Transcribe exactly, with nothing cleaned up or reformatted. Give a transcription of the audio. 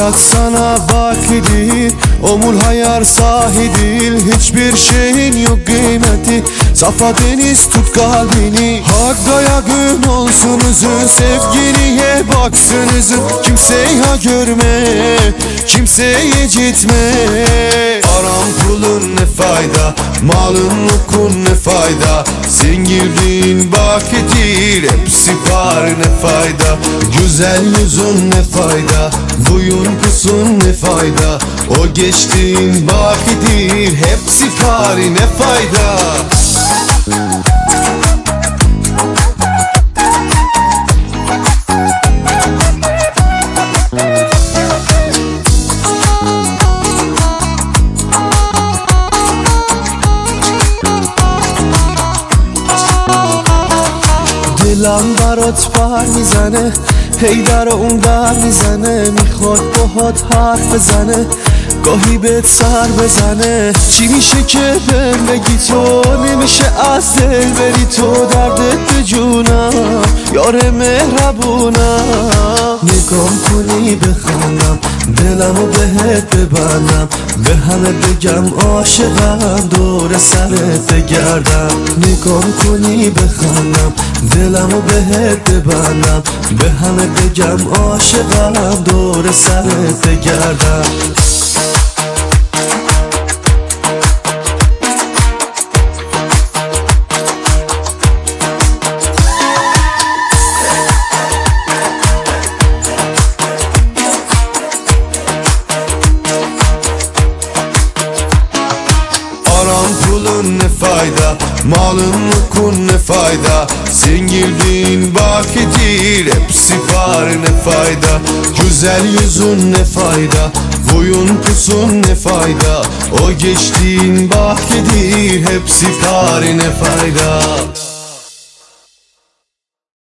Hayat sana vakidir, ömür hayar sahidir. Hiçbir şeyin yok kıymeti, safa deniz tut kalbini. Hakka yakın olsun üzün, sevgiliye baksın üzün. Kimseye görme, kimseye gitme. Aram pulun ne fayda, malın mülkün ne fayda. Sen girdiğin vakidir, hepsi var ne fayda. Güzel yüzün ne fayda, buyun pusun ne fayda. O geçtiğin vakidir, hepsi var ne fayda. دلم برات پر میزنه، هی در اون در میزنه. میخواد باهات حرف بزنه، گاهی بهت سر بزنه. چی میشه که بهم بگی تو نمیشه از دل بری تو. دردت به جونم یار مهربونم. نگام کنی بخندم، دلمو بهت ببندم. به همه بگم عاشقم، دور سرت بگردم. نگام کنی بخندم، دلمو بهت ببندم. به همه بگم عاشقم، دور سرت بگردم. Pulun ne fayda, malın mülkün ne fayda. Sen girdiğin vakidir, hepsi var ne fayda. Güzel yüzün ne fayda, boyun pusun ne fayda. O geçtiğin vakidir, hepsi var ne fayda.